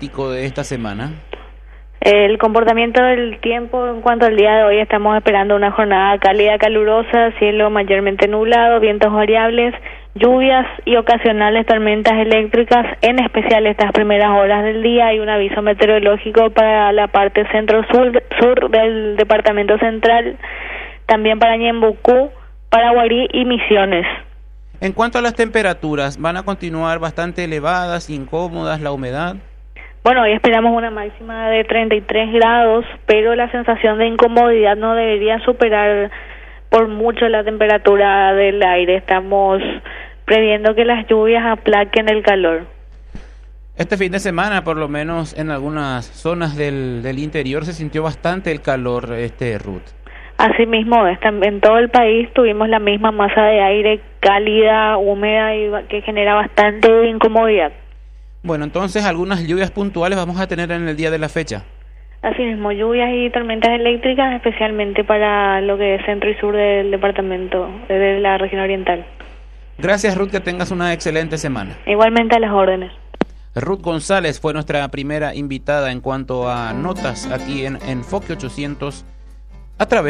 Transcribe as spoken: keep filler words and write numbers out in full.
climático de esta semana? El comportamiento del tiempo en cuanto al día de hoy, estamos esperando una jornada cálida, calurosa, cielo mayormente nublado, vientos variables, lluvias y ocasionales tormentas eléctricas, en especial estas primeras horas del día. Hay un aviso meteorológico para la parte centro-sur sur del departamento central, también para Ñembucú, Paraguarí y Misiones. En cuanto a las temperaturas, ¿van a continuar bastante elevadas, incómodas, la humedad? Bueno, hoy esperamos una máxima de treinta y tres grados, pero la sensación de incomodidad no debería superar por mucho la temperatura del aire. Estamos previendo que las lluvias aplaquen el calor. Este fin de semana, por lo menos en algunas zonas del, del interior, se sintió bastante el calor, este Ruth. Así mismo es, en todo el país tuvimos la misma masa de aire cálida, húmeda y que genera bastante incomodidad. Bueno, entonces algunas lluvias puntuales vamos a tener en el día de la fecha. Así mismo, lluvias y tormentas eléctricas, especialmente para lo que es centro y sur del departamento, de la región oriental. Gracias, Ruth, que tengas una excelente semana. Igualmente a las órdenes. Ruth González fue nuestra primera invitada en cuanto a notas aquí en Enfoque ochocientos a través